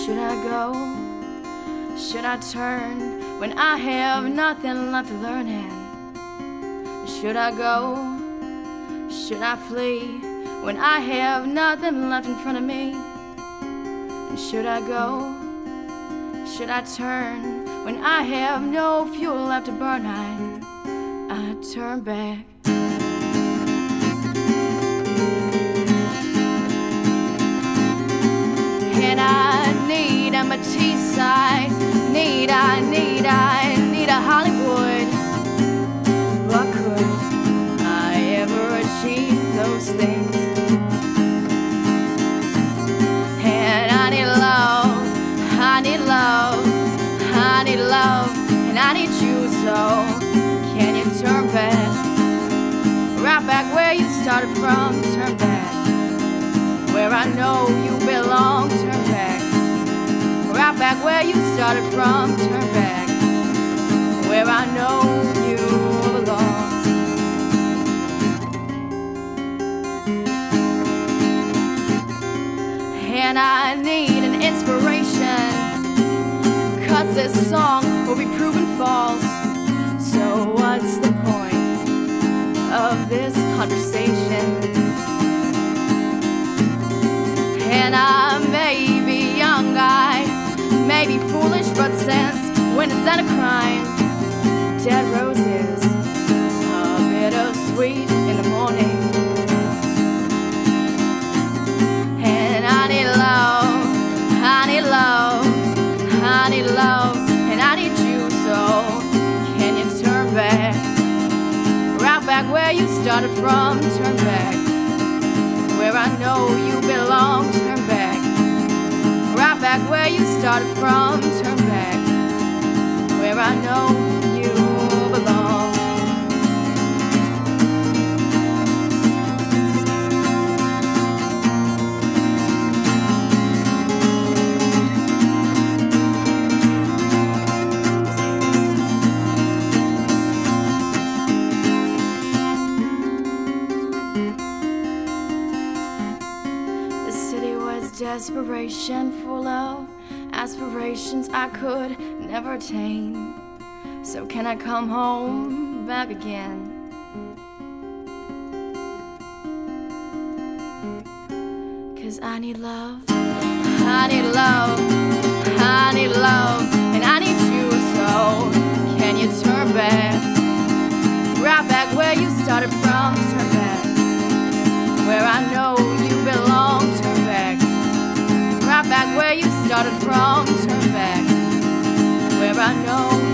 Should I go? Should I turn when I have nothing left to learn? And should I go? Should I flee when I have nothing left in front of me? And should I go? Should I turn when I have no fuel left to burn? I turn back. And I need a Matisse, I need a Hollywood. But could I ever achieve those things? And I need love, I need love, I need love, and I need you. So can you turn back? Right back where you started from. Turn back where I know you belong. Turn back right back where you started from. Turn back where I know you belong. And I need an inspiration, 'cause this song will be proven false. So what's the point of this conversation? And I may be young, I may be foolish, but since when is that a crime? Dead roses, a bit of sweet in the morning. And I need love, I need love, I need love, and I need you. So can you turn back? Right back where you started from. Turn back where I know you belong. Turn back right back where you started from. Turn back where I know you belong. Desperation, full of aspirations I could never attain. So can I come home back again? 'Cause I need love, I need love, I need love, and I need you. So can you turn back? Right back where you started from. Turn back where I know you belong. Turn back right back where you started from. Turn back where I know